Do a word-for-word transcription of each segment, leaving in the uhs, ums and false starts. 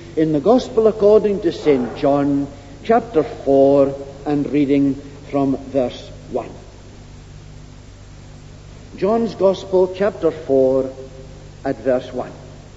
in the Gospel according to Saint John, chapter four, and reading from verse one. John's Gospel, chapter four, at verse one.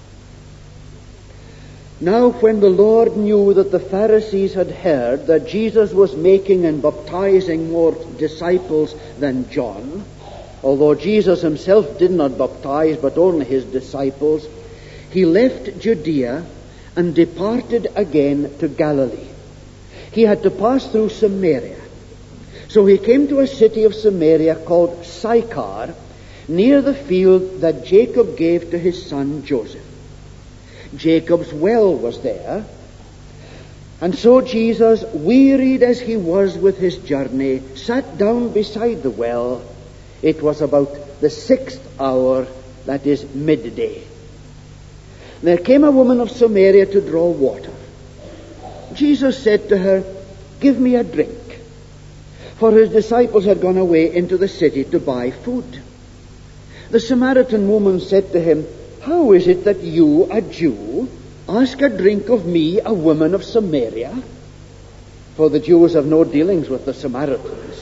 Now when the Lord knew that the Pharisees had heard that Jesus was making and baptizing more disciples than John, although Jesus himself did not baptize but only his disciples, he left Judea and departed again to Galilee. He had to pass through Samaria. So he came to a city of Samaria called Sychar, near the field that Jacob gave to his son Joseph. Jacob's well was there, and so Jesus, wearied as he was with his journey, sat down beside the well. It was about the sixth hour, that is midday. There came a woman of Samaria to draw water. Jesus said to her, "Give me a drink," for his disciples had gone away into the city to buy food. The Samaritan woman said to him, "How is it that you, a Jew, ask a drink of me, a woman of Samaria?" For the Jews have no dealings with the Samaritans.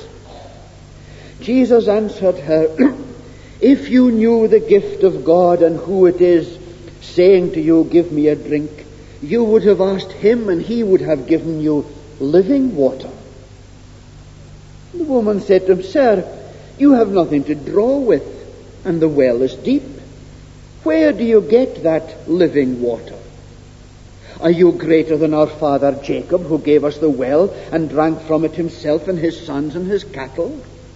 Jesus answered her, "If you knew the gift of God and who it is saying to you, 'Give me a drink,' you would have asked him, and he would have given you living water." The woman said to him, "Sir, you have nothing to draw with, and the well is deep. Where do you get that living water? Are you greater than our father Jacob, who gave us the well and drank from it himself and his sons and his cattle?"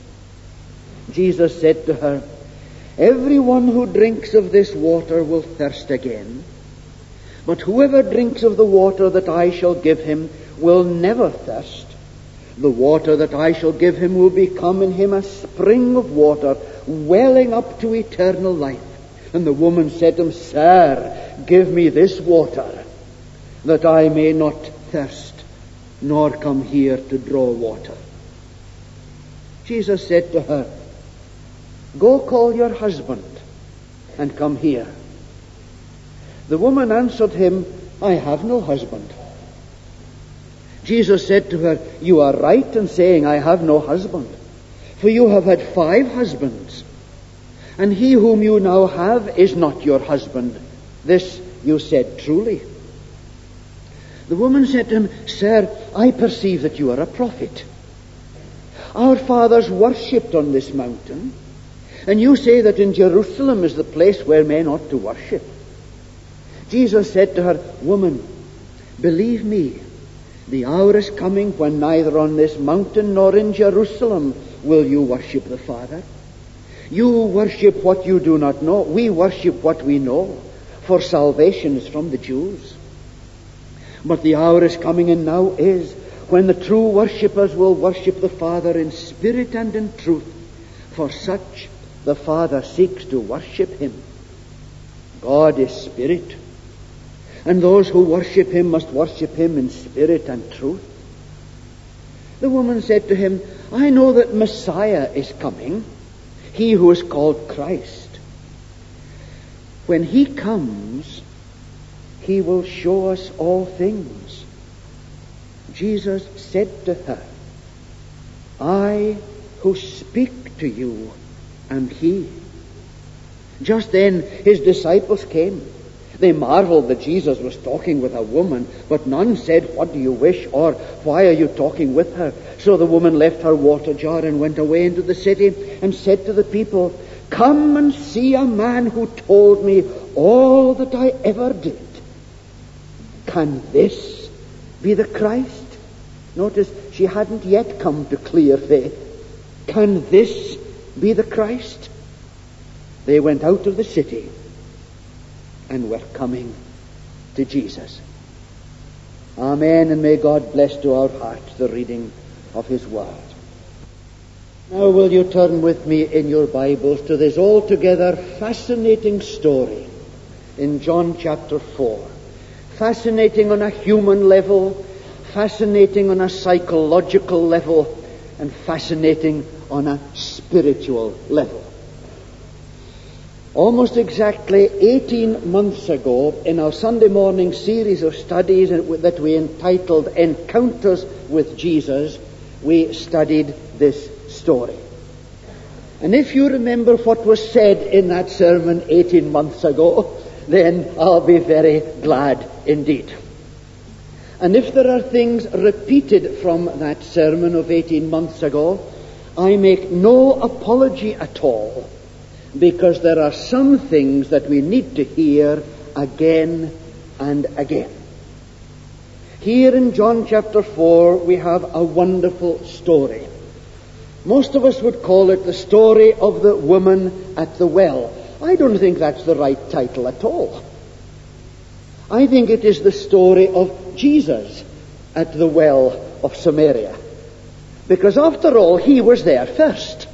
Jesus said to her, "Everyone who drinks of this water will thirst again. But whoever drinks of the water that I shall give him will never thirst. The water that I shall give him will become in him a spring of water, welling up to eternal life." And the woman said to him, "Sir, give me this water, that I may not thirst, nor come here to draw water." Jesus said to her, "Go call your husband and come here." The woman answered him, "I have no husband." Jesus said to her, "You are right in saying, 'I have no husband,' for you have had five husbands, and he whom you now have is not your husband. This you said truly." The woman said to him, "Sir, I perceive that you are a prophet. Our fathers worshipped on this mountain, and you say that in Jerusalem is the place where men ought to worship." Jesus said to her, "Woman, believe me, the hour is coming when neither on this mountain nor in Jerusalem will you worship the Father. You worship what you do not know. We worship what we know, for salvation is from the Jews. But the hour is coming, and now is, when the true worshippers will worship the Father in spirit and in truth, for such the Father seeks to worship him. God is spirit, and those who worship him must worship him in spirit and truth." The woman said to him, "I know that Messiah is coming, he who is called Christ. When he comes, he will show us all things." Jesus said to her, "I who speak to you am he." Just then his disciples came. They marveled that Jesus was talking with a woman, but none said, "What do you wish?" or "Why are you talking with her?" So the woman left her water jar and went away into the city and said to the people, "Come and see a man who told me all that I ever did. Can this be the Christ?" Notice, she hadn't yet come to clear faith. Can this be the Christ? They went out of the city and were coming to Jesus. Amen, and may God bless to our hearts the reading of his word. Now will you turn with me in your Bibles to this altogether fascinating story in John chapter four. Fascinating on a human level, fascinating on a psychological level, and fascinating on a spiritual level. Almost exactly eighteen months ago, in our Sunday morning series of studies that we entitled Encounters with Jesus, we studied this story. And if you remember what was said in that sermon eighteen months ago, then I'll be very glad indeed. And if there are things repeated from that sermon of eighteen months ago, I make no apology at all, because there are some things that we need to hear again and again. Here in John chapter four, we have a wonderful story. Most of us would call it the story of the woman at the well. I don't think that's the right title at all. I think it is the story of Jesus at the well of Samaria. Because after all, he was there first.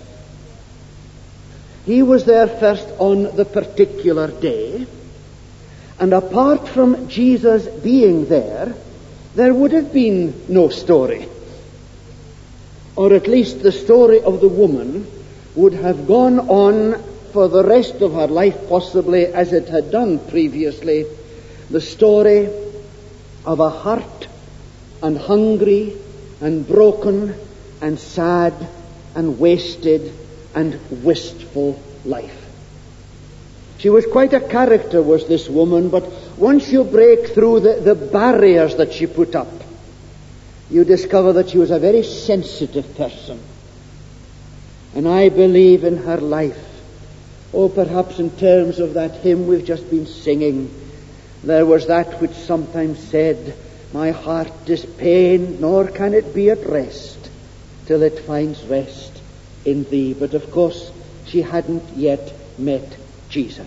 He was there first on the particular day. And apart from Jesus being there, there would have been no story. Or at least the story of the woman would have gone on for the rest of her life, possibly as it had done previously, the story of a hurt and hungry and broken and sad and wasted and wistful life. She was quite a character, was this woman, but once you break through the, the barriers that she put up, you discover that she was a very sensitive person. And I believe in her life, oh, perhaps in terms of that hymn we've just been singing, there was that which sometimes said, "My heart is pained, nor can it be at rest, till it finds rest in thee." But of course, she hadn't yet met Jesus.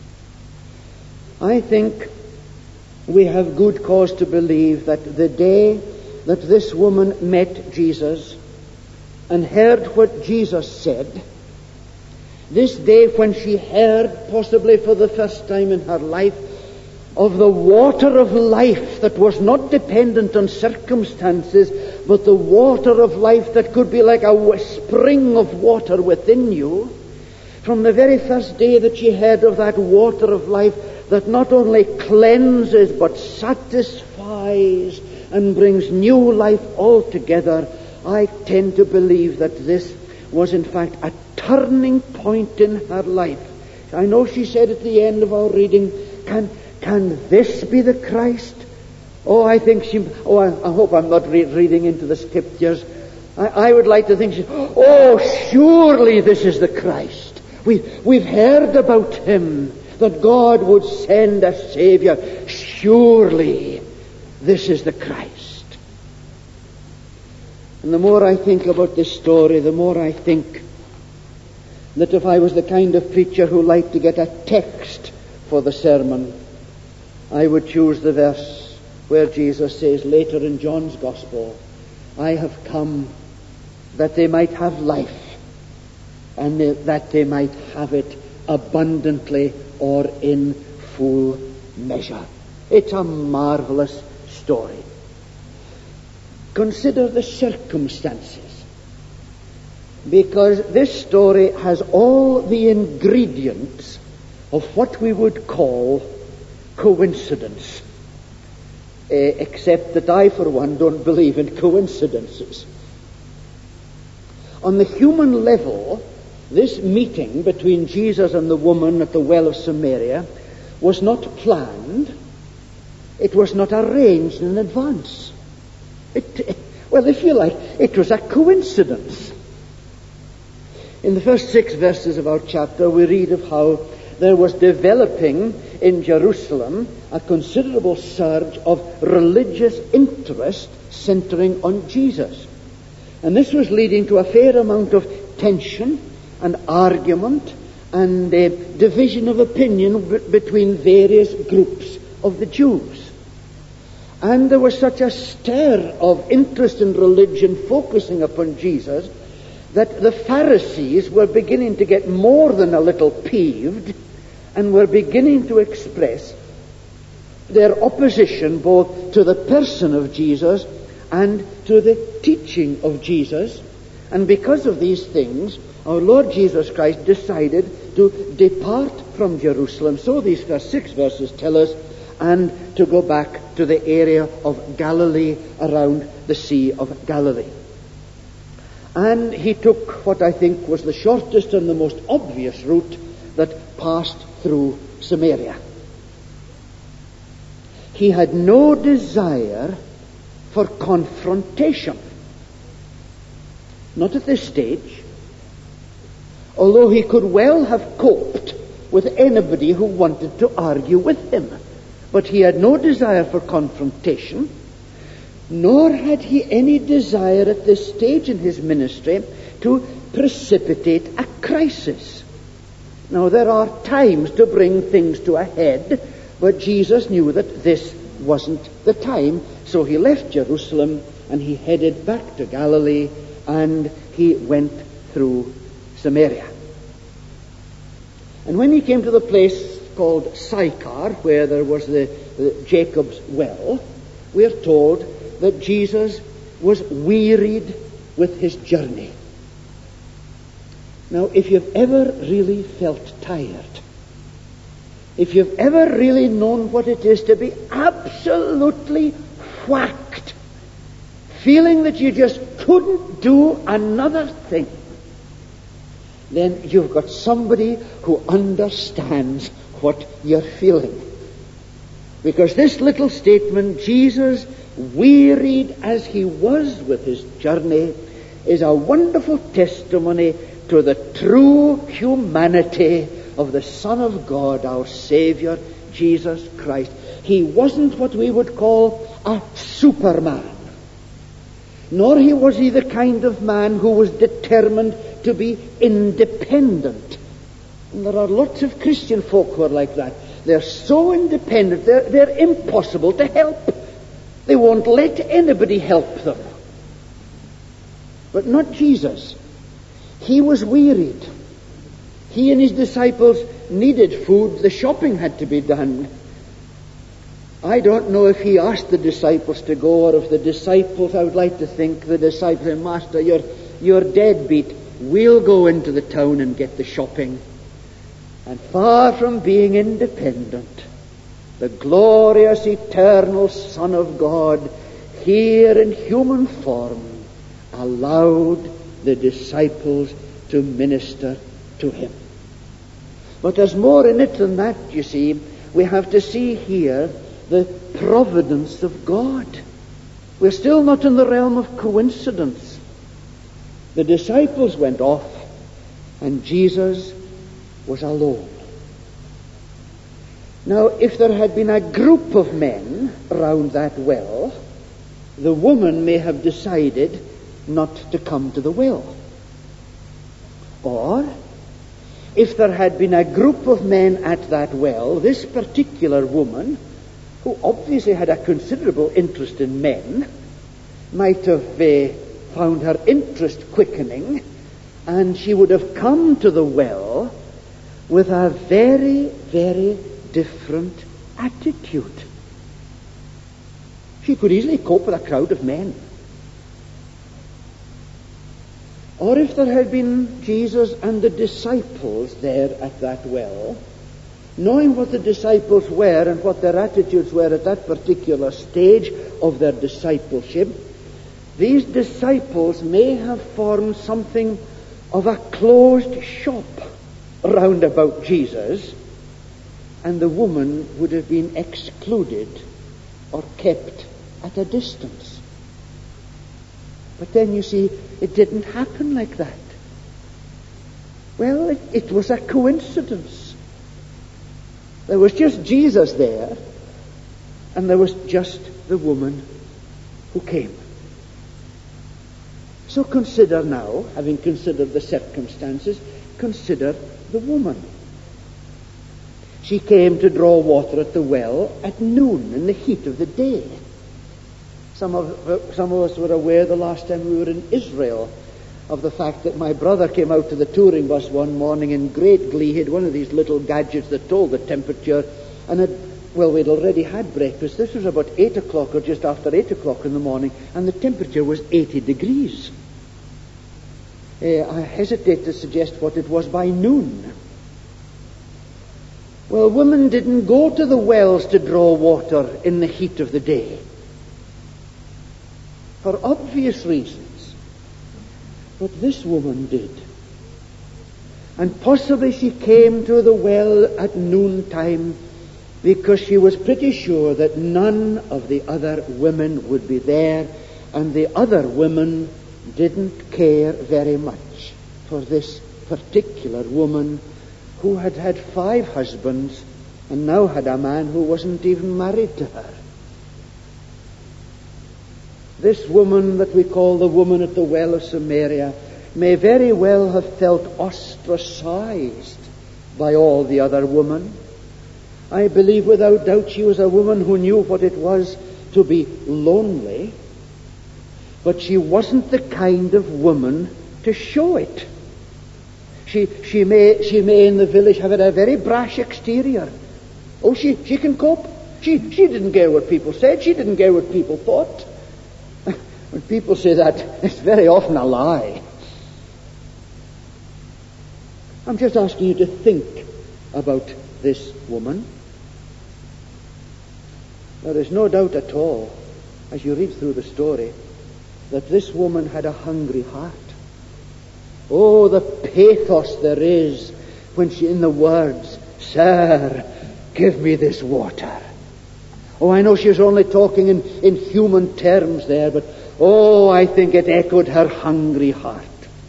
I think we have good cause to believe that the day that this woman met Jesus and heard what Jesus said, this day when she heard, possibly for the first time in her life, of the water of life that was not dependent on circumstances, but the water of life that could be like a spring of water within you, from the very first day that she heard of that water of life that not only cleanses but satisfies and brings new life altogether, I tend to believe that this was in fact a turning point in her life. I know she said at the end of our reading, can can this be the Christ? Oh, I think she, oh, I, I hope I'm not re- reading into the scriptures. I, I would like to think she, oh, surely this is the Christ. We, we've heard about him, that God would send a Savior. Surely this is the Christ. And the more I think about this story, the more I think that if I was the kind of preacher who liked to get a text for the sermon, I would choose the verse where Jesus says later in John's Gospel, "I have come that they might have life, and that they might have it abundantly or in full measure." It's a marvelous story. Consider the circumstances, because this story has all the ingredients of what we would call coincidence, uh, except that I, for one, don't believe in coincidences. On the human level, this meeting between Jesus and the woman at the well of Samaria was not planned. It was not arranged in advance. It, well, if you like, it was a coincidence. In the first six verses of our chapter, we read of how there was developing in Jerusalem a considerable surge of religious interest centering on Jesus. And this was leading to a fair amount of tension and argument and uh, division of opinion b- between various groups of the Jews. And there was such a stir of interest in religion focusing upon Jesus that the Pharisees were beginning to get more than a little peeved and were beginning to express their opposition both to the person of Jesus and to the teaching of Jesus. And because of these things, our Lord Jesus Christ decided to depart from Jerusalem. So these first six verses tell us, and to go back to the area of Galilee around the Sea of Galilee. And he took what I think was the shortest and the most obvious route that passed through Samaria. He had no desire for confrontation. Not at this stage. Although he could well have coped with anybody who wanted to argue with him. But he had no desire for confrontation, nor had he any desire at this stage in his ministry to precipitate a crisis. Now, there are times to bring things to a head, but Jesus knew that this wasn't the time, so he left Jerusalem and he headed back to Galilee, and he went through Samaria. And when he came to the place called Sychar, where there was the, the Jacob's well, we are told that Jesus was wearied with his journey. Now, if you've ever really felt tired, if you've ever really known what it is to be absolutely whacked, feeling that you just couldn't do another thing, then you've got somebody who understands what you're feeling. Because this little statement, Jesus, wearied as he was with his journey, is a wonderful testimony to the true humanity of the Son of God, our Savior, Jesus Christ. He wasn't what we would call a superman. Nor he was he the kind of man who was determined to be independent. And there are lots of Christian folk who are like that. They're so independent, they're, they're impossible to help. They won't let anybody help them. But not Jesus. He was wearied. He and his disciples needed food. The shopping had to be done. I don't know if he asked the disciples to go, or if the disciples, I would like to think the disciples said, Master, you're, you're deadbeat. We'll go into the town and get the shopping. And far from being independent, the glorious eternal Son of God, here in human form, allowed the disciples to minister to him. But there's more in it than that, you see. We have to see here the providence of God. We're still not in the realm of coincidence. The disciples went off, and Jesus was alone. Now, if there had been a group of men round that well, the woman may have decided not to come to the well. Or, if there had been a group of men at that well, this particular woman, who obviously had a considerable interest in men, might have uh, found her interest quickening, and she would have come to the well with a very, very different attitude. She could easily cope with a crowd of men. Or if there had been Jesus and the disciples there at that well, knowing what the disciples were and what their attitudes were at that particular stage of their discipleship, these disciples may have formed something of a closed shop round about Jesus, and the woman would have been excluded or kept at a distance. But then, you see, it didn't happen like that. Well, it, it was a coincidence. There was just Jesus there, and there was just the woman who came. So consider now, having considered the circumstances, consider the woman. She came to draw water at the well at noon in the heat of the day. Some of, some of us were aware the last time we were in Israel of the fact that my brother came out to the touring bus one morning in great glee. He had one of these little gadgets that told the temperature, and had, well, we'd already had breakfast. This was about eight o'clock or just after eight o'clock in the morning, and the temperature was eighty degrees. Uh, I hesitate to suggest what it was by noon. Well, women didn't go to the wells to draw water in the heat of the day, for obvious reasons. But this woman did. And possibly she came to the well at noontime because she was pretty sure that none of the other women would be there, and the other women didn't care very much for this particular woman who had had five husbands and now had a man who wasn't even married to her. This woman that we call the woman at the well of Samaria may very well have felt ostracized by all the other women. I believe without doubt she was a woman who knew what it was to be lonely, but she wasn't the kind of woman to show it. She, she may, she may in the village have had a very brash exterior. Oh, she, she can cope. She, she didn't care what people said. She didn't care what people thought. When people say that, it's very often a lie. I'm just asking you to think about this woman. There is no doubt at all, as you read through the story, that this woman had a hungry heart. Oh, the pathos there is when she, in the words, "Sir, give me this water." Oh, I know she was only talking in, in human terms there, but oh, I think it echoed her hungry heart.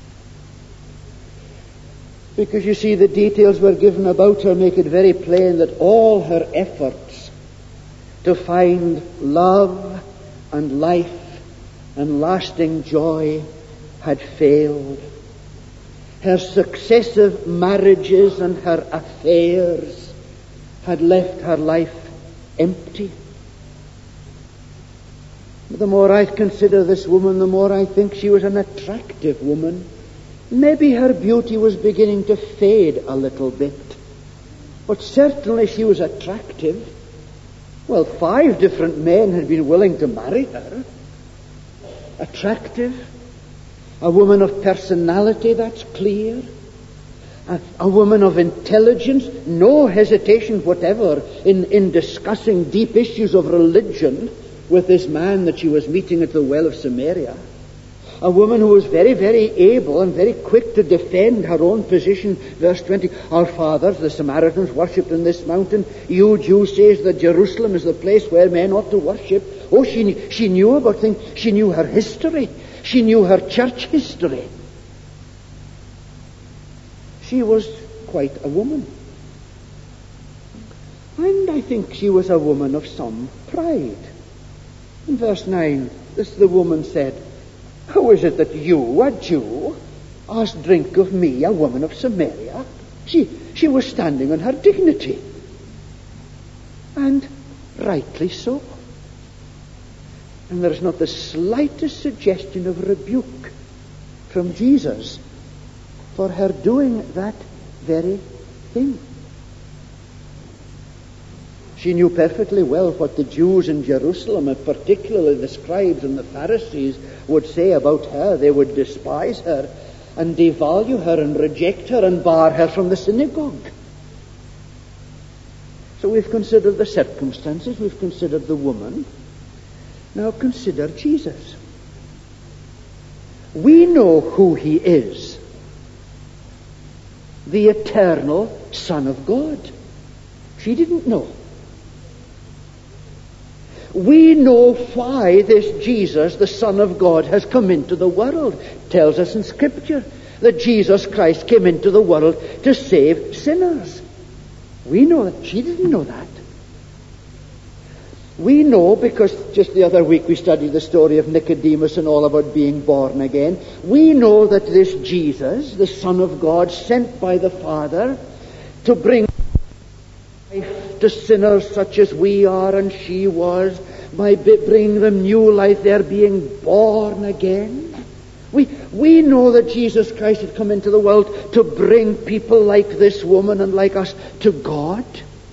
Because you see, the details were given about her make it very plain that all her efforts to find love and life and lasting joy had failed. Her successive marriages and her affairs had left her life empty. The more I consider this woman, the more I think she was an attractive woman. Maybe her beauty was beginning to fade a little bit, but certainly she was attractive. Well, five different men had been willing to marry her. Attractive. A woman of personality, that's clear. A, a woman of intelligence, no hesitation whatever in, in discussing deep issues of religion with this man that she was meeting at the well of Samaria. A woman who was very, very able and very quick to defend her own position. Verse twenty, "Our fathers, the Samaritans, worshipped in this mountain. You Jews say that Jerusalem is the place where men ought to worship." Oh, she, she knew about things. She knew her history. She knew her church history. She was quite a woman. And I think she was a woman of some pride. In verse nine, this the woman said, "How is it that you, a Jew, ask drink of me, a woman of Samaria?" She, she was standing on her dignity. And rightly so. And there is not the slightest suggestion of rebuke from Jesus for her doing that very thing. She knew perfectly well what the Jews in Jerusalem, and particularly the scribes and the Pharisees, would say about her. They would despise her and devalue her and reject her and bar her from the synagogue. So we've considered the circumstances, we've considered the woman. Now consider Jesus. We know who he is. The eternal Son of God. She didn't know. We know why this Jesus, the Son of God, has come into the world. It tells us in Scripture that Jesus Christ came into the world to save sinners. We know that. She didn't know that. We know because just the other week we studied the story of Nicodemus and all about being born again. We know that this Jesus, the Son of God, sent by the Father to bring life to sinners such as we are and she was, by bringing them new life, they're being born again. We, we know that Jesus Christ had come into the world to bring people like this woman and like us to God.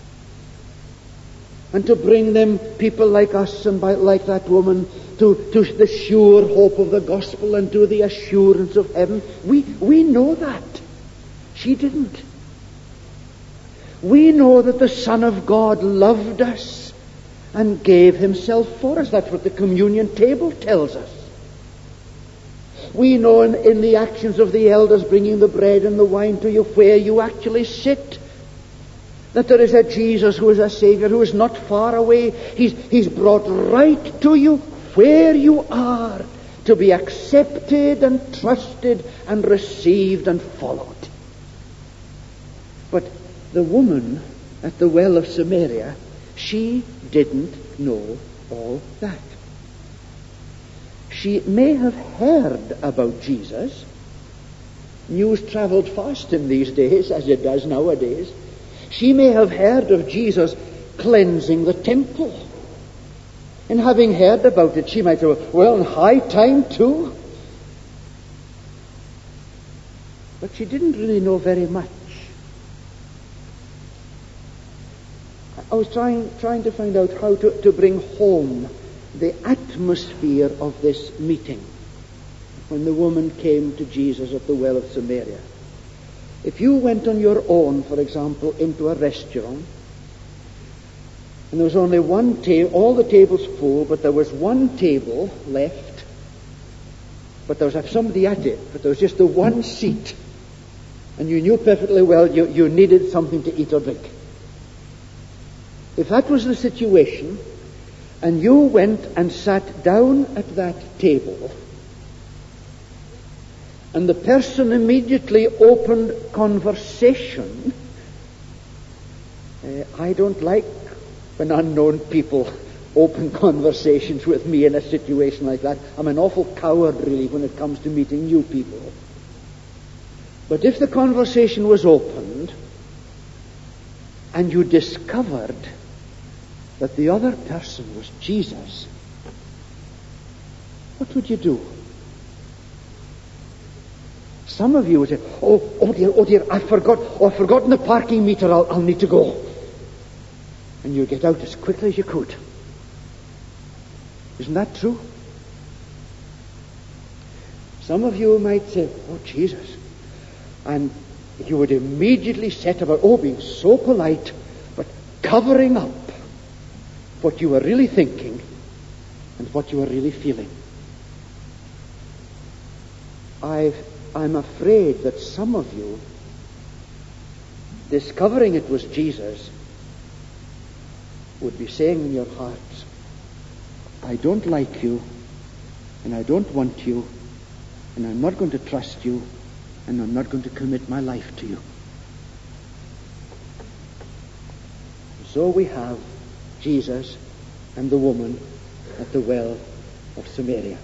And to bring them, people like us and by, like that woman, to, to the sure hope of the gospel and to the assurance of heaven. We, we know that. She didn't. We know that the Son of God loved us and gave himself for us. That's what the communion table tells us. We know in, in the actions of the elders bringing the bread and the wine to you where you actually sit, that there is a Jesus who is a Savior who is not far away. He's, he's brought right to you where you are to be accepted and trusted and received and followed. But the woman at the well of Samaria, she didn't know all that. She may have heard about Jesus. News traveled fast in these days, as it does nowadays. She may have heard of Jesus cleansing the temple. And having heard about it, she might say, well, in high time too. But she didn't really know very much. I was trying trying to find out how to, to bring home the atmosphere of this meeting when the woman came to Jesus at the well of Samaria. If you went on your own, for example, into a restaurant, and there was only one table, all the tables full, but there was one table left, but there was somebody at it, but there was just the one seat, and you knew perfectly well you, you needed something to eat or drink. If that was the situation, and you went and sat down at that table, and the person immediately opened conversation, uh, I don't like when unknown people open conversations with me in a situation like that. I'm an awful coward, really, when it comes to meeting new people. But if the conversation was opened, and you discovered that the other person was Jesus, what would you do? Some of you would say, oh, oh dear, oh dear, I forgot, oh, I've forgotten the parking meter, I'll, I'll need to go. And you get out as quickly as you could. Isn't that true? Some of you might say, oh, Jesus. And you would immediately set about, oh, being so polite, but covering up what you were really thinking and what you were really feeling. I've, I'm afraid that some of you, discovering it was Jesus, would be saying in your hearts, I don't like you, and I don't want you, and I'm not going to trust you, and I'm not going to commit my life to you. So we have Jesus and the woman at the well of Samaria.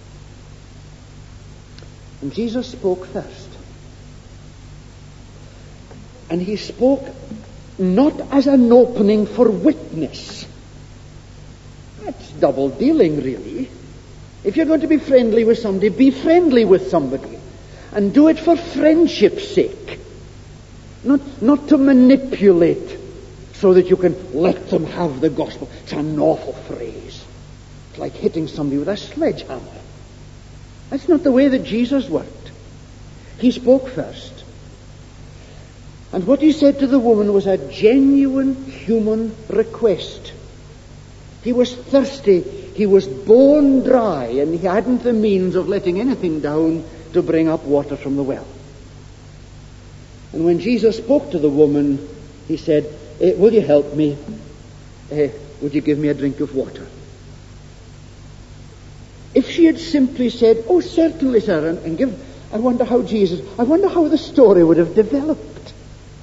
And Jesus spoke first. And he spoke not as an opening for witness. That's double dealing, really. If you're going to be friendly with somebody, be friendly with somebody. And do it for friendship's sake. Not, not to manipulate so that you can let them have the gospel. It's an awful phrase. It's like hitting somebody with a sledgehammer. That's not the way that Jesus worked. He spoke first. And what he said to the woman was a genuine human request. He was thirsty. He was bone dry, and he hadn't the means of letting anything down to bring up water from the well. And when Jesus spoke to the woman, he said, eh, will you help me? Eh, would you give me a drink of water? If she had simply said, oh, certainly, sir, and, and give, I wonder how Jesus, I wonder how the story would have developed.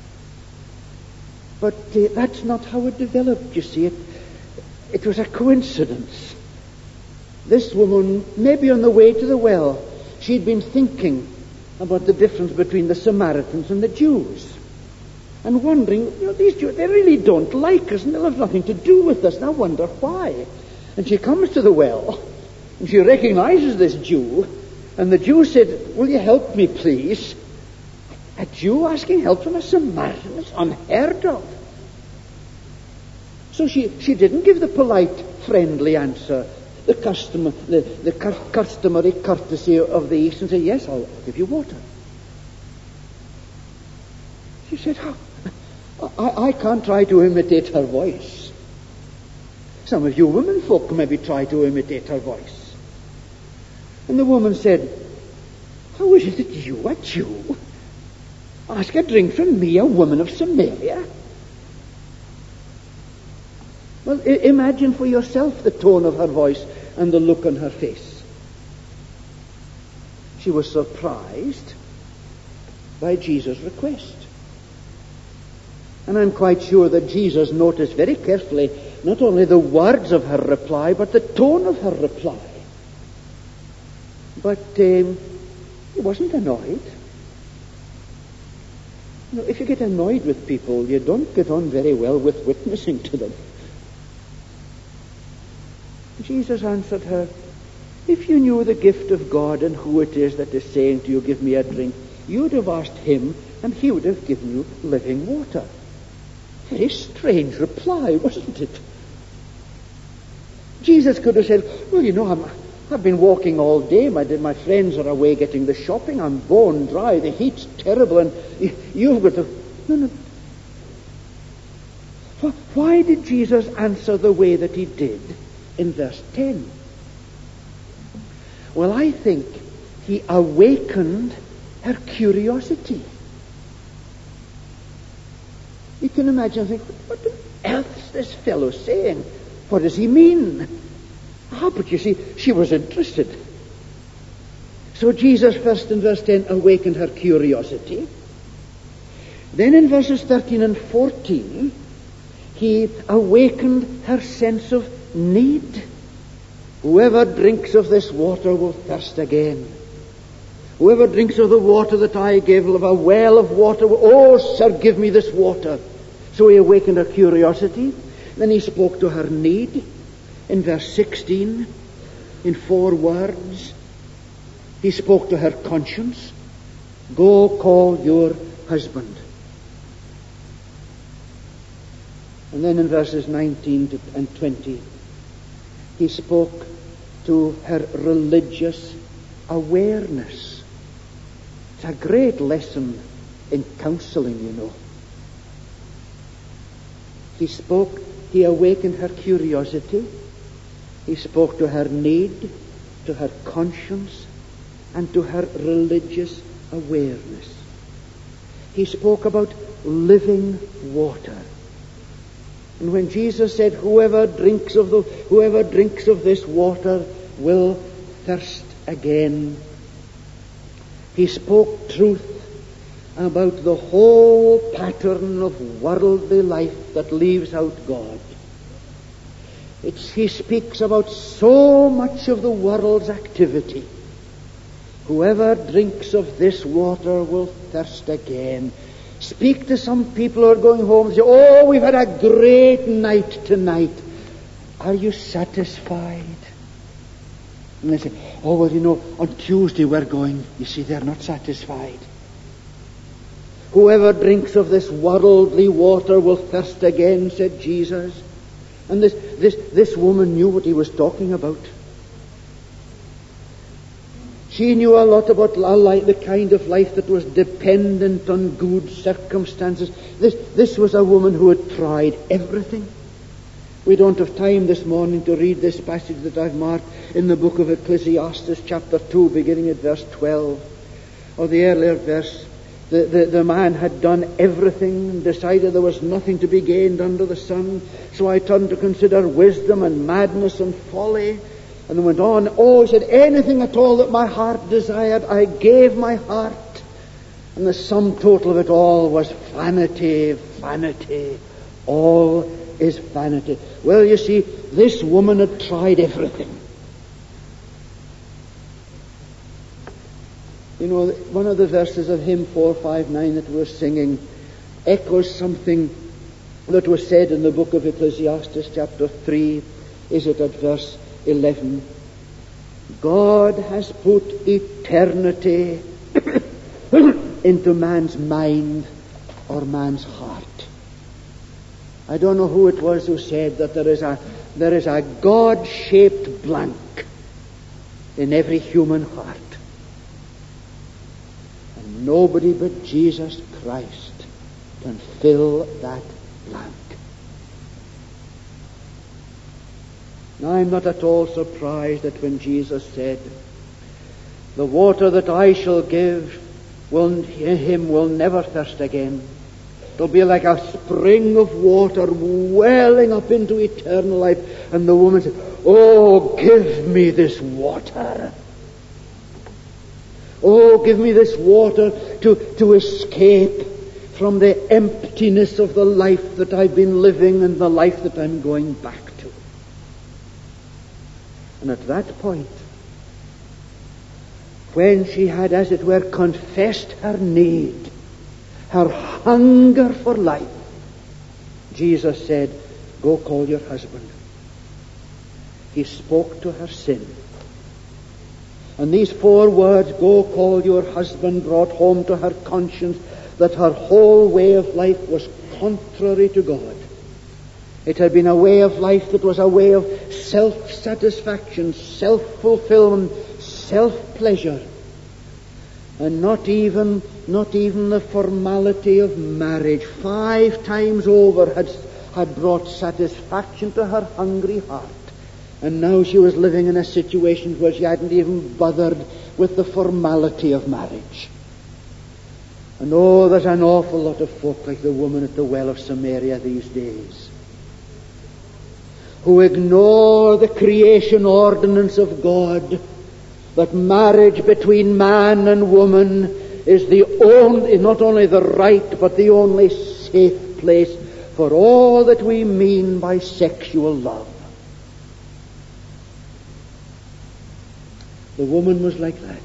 But uh, that's not how it developed, you see. It, it was a coincidence. This woman, maybe on the way to the well, she'd been thinking about the difference between the Samaritans and the Jews. And wondering, you know, these Jews, they really don't like us, and they'll have nothing to do with us, and I wonder why. And she comes to the well, and she recognizes this Jew, and the Jew said, will you help me, please? A Jew asking help from a Samaritan is unheard of. So she, she didn't give the polite, friendly answer, the, custom, the, the cu- customary courtesy of the East, and say, yes, I'll give you water. She said, how, I, I can't try to imitate her voice. Some of you women folk maybe try to imitate her voice. And the woman said, how is it that you, a Jew, ask a drink from me, a woman of Samaria? Well, I- imagine for yourself the tone of her voice and the look on her face. She was surprised by Jesus' request. And I'm quite sure that Jesus noticed very carefully not only the words of her reply, but the tone of her reply. But um, he wasn't annoyed. You know, if you get annoyed with people, you don't get on very well with witnessing to them. Jesus answered her, if you knew the gift of God and who it is that is saying to you, give me a drink, you'd have asked him and he would have given you living water. Very strange reply, wasn't it? Jesus could have said, well, you know, I'm, I've been walking all day. My, my friends are away getting the shopping. I'm bone dry. The heat's terrible. And you, you've got to... No, no. Why did Jesus answer the way that he did in verse ten? Well, I think he awakened her curiosity. You can imagine, think, what on earth is this fellow saying? What does he mean? Ah, but you see, she was interested. So Jesus first in verse ten awakened her curiosity. Then in verses thirteen and fourteen, he awakened her sense of need. Whoever drinks of this water will thirst again. Whoever drinks of the water that I give will have a well of water. Oh, sir, give me this water. So he awakened her curiosity. Then he spoke to her need. In verse sixteen, in four words, he spoke to her conscience. Go call your husband. And then in verses nineteen and twenty, he spoke to her religious awareness. It's a great lesson in counseling, you know. He spoke, he awakened her curiosity. He spoke to her need, to her conscience, and to her religious awareness. He spoke about living water. And when Jesus said, whoever drinks of the, whoever drinks of this water will thirst again, he spoke truth about the whole pattern of worldly life that leaves out God. It's, he speaks about so much of the world's activity. Whoever drinks of this water will thirst again. Speak to some people who are going home and say, oh, we've had a great night tonight. Are you satisfied? And they say, oh, well, you know, on Tuesday we're going. You see, they're not satisfied. Whoever drinks of this worldly water will thirst again, said Jesus. And this, this, this woman knew what he was talking about. She knew a lot about the kind of life that was dependent on good circumstances. This, this was a woman who had tried everything. We don't have time this morning to read this passage that I've marked in the book of Ecclesiastes, chapter two, beginning at verse twelve. Or the earlier verse. The, the, the man had done everything and decided there was nothing to be gained under the sun. So I turned to consider wisdom and madness and folly. And went on, oh, he said, anything at all that my heart desired, I gave my heart. And the sum total of it all was vanity, vanity. All is vanity. Well, you see, this woman had tried everything. You know, one of the verses of hymn four five nine that we're singing echoes something that was said in the book of Ecclesiastes, chapter three. Is it at verse eleven? God has put eternity into man's mind or man's heart. I don't know who it was who said that there is a there is a God-shaped blank in every human heart. And nobody but Jesus Christ can fill that blank. Now, I'm not at all surprised that when Jesus said, "The water that I shall give will, him will never thirst again. It'll be like a spring of water welling up into eternal life." And the woman said, "Oh, give me this water. Oh, give me this water to, to escape from the emptiness of the life that I've been living and the life that I'm going back to." And at that point, when she had, as it were, confessed her need, her hunger for life, Jesus said, "Go call your husband." He spoke to her sin. And these four words, "Go call your husband," brought home to her conscience that her whole way of life was contrary to God. It had been a way of life that was a way of self-satisfaction, self-fulfillment, self-pleasure, and not even, not even the formality of marriage. Five times over had, had brought satisfaction to her hungry heart. And now she was living in a situation where she hadn't even bothered with the formality of marriage. And oh, there's an awful lot of folk like the woman at the well of Samaria these days, who ignore the creation ordinance of God, that marriage between man and woman is the only, not only the right, but the only safe place for all that we mean by sexual love. The woman was like that.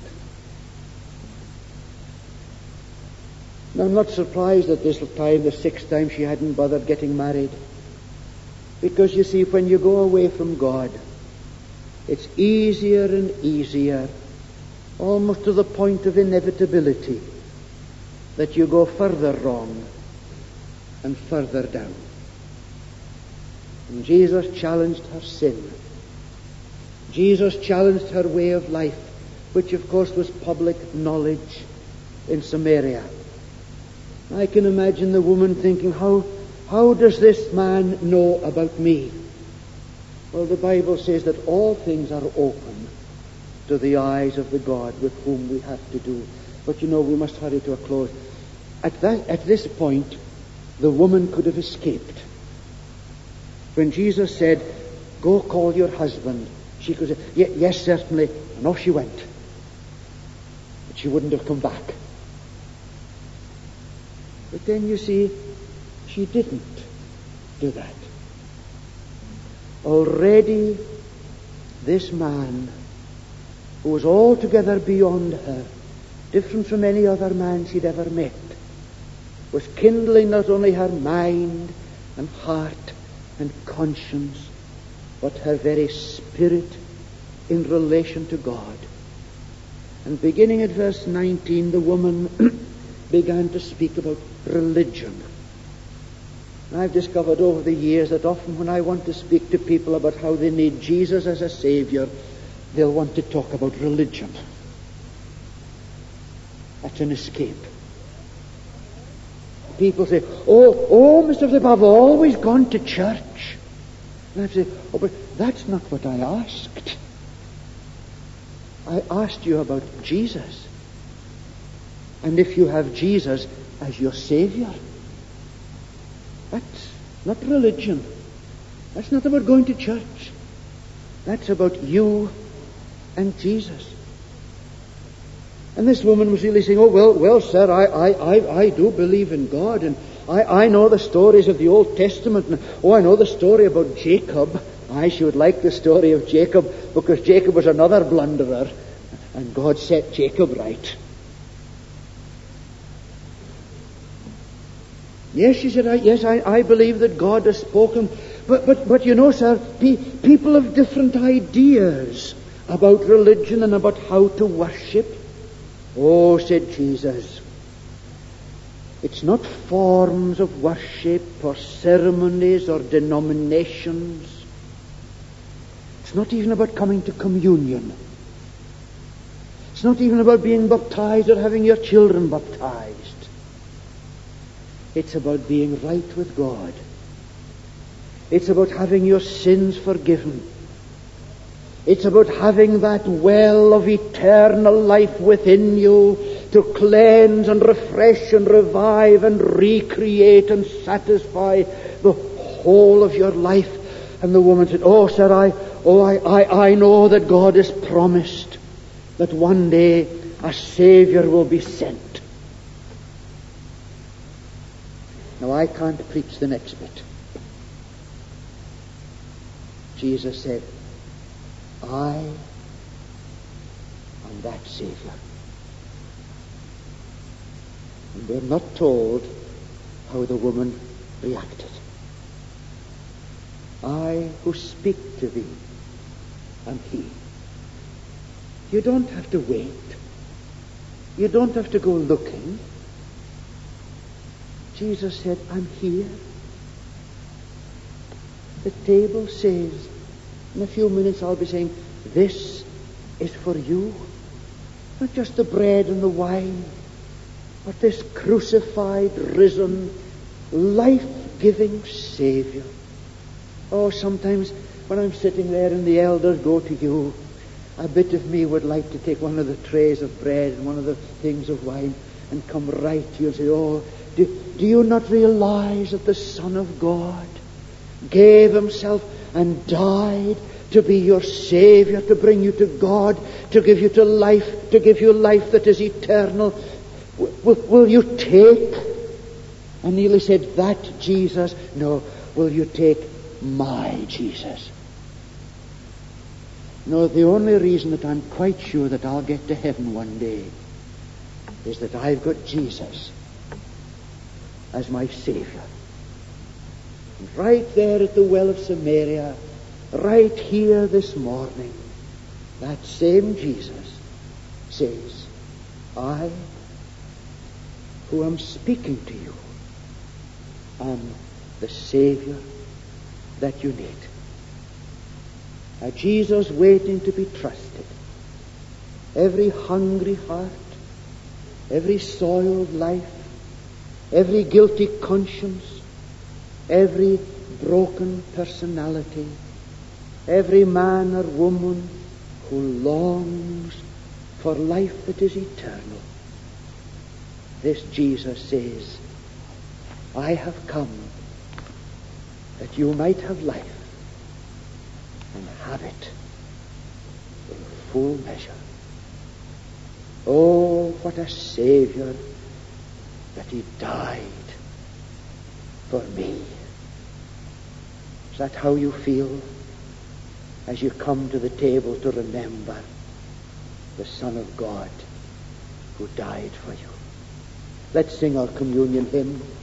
Now, I'm not surprised at this time, the sixth time, she hadn't bothered getting married. Because, you see, when you go away from God, it's easier and easier, almost to the point of inevitability, that you go further wrong and further down. And Jesus challenged her sin. Jesus challenged her way of life, which of course was public knowledge in Samaria. I can imagine the woman thinking, how, how does this man know about me? Well, the Bible says that all things are open to the eyes of the God with whom we have to do. But you know, we must hurry to a close. At that, at this point, the woman could have escaped. When Jesus said, "Go call your husband," she could say, "Yes, certainly," and off she went. But she wouldn't have come back. But then, you see, she didn't do that. Already, this man, who was altogether beyond her, different from any other man she'd ever met, was kindling not only her mind and heart and conscience, but her very spirit in relation to God. And beginning at verse nineteen, the woman began to speak about religion. And I've discovered over the years that often when I want to speak to people about how they need Jesus as a Savior, they'll want to talk about religion. That's an escape. People say, oh, oh, Mister Flip, I've always gone to church. And I say, oh, but that's not what I asked. I asked you about Jesus. And if you have Jesus as your Savior, that's not religion. That's not about going to church. That's about you and Jesus. And this woman was really saying, oh, well, well, sir, I, I, I, I do believe in God, and I, I know the stories of the Old Testament, and oh, I know the story about Jacob. I she would like the story of Jacob, because Jacob was another blunderer, and God set Jacob right. Yes, she said, I, yes, I, I believe that God has spoken, but, but, but you know, sir, pe- people have different ideas about religion and about how to worship. Oh, said Jesus, it's not forms of worship or ceremonies or denominations. It's not even about coming to communion. It's not even about being baptized or having your children baptized. It's about being right with God. It's about having your sins forgiven. It's about having that well of eternal life within you to cleanse and refresh and revive and recreate and satisfy the whole of your life. And the woman said, oh, sir, I, oh, I, I, I know that God has promised that one day a Savior will be sent. Now, I can't preach the next bit. Jesus said, I am that Savior. And we're not told how the woman reacted. I who speak to thee am he. You don't have to wait. You don't have to go looking. Jesus said, I'm here. The table says, in a few minutes I'll be saying, this is for you. Not just the bread and the wine, but this crucified, risen, life-giving Savior. Oh, sometimes when I'm sitting there and the elders go to you, a bit of me would like to take one of the trays of bread and one of the things of wine and come right to you and say, oh, do, do you not realize that the Son of God gave himself and died to be your Savior, to bring you to God, to give you to life, to give you life that is eternal? Will, will you take? And Neely said, that Jesus? No, will you take my Jesus? No, the only reason that I'm quite sure that I'll get to heaven one day is that I've got Jesus as my Savior. And right there at the well of Samaria, right here this morning, that same Jesus says, I who am speaking to you am the Savior that you need. A Jesus waiting to be trusted. Every hungry heart, every soiled life, every guilty conscience, every broken personality, every man or woman who longs for life that is eternal. This Jesus says, I have come that you might have life and have it in full measure. Oh, what a Savior that he died for me. Is that how you feel as you come to the table to remember the Son of God who died for you? Let's sing our communion hymn.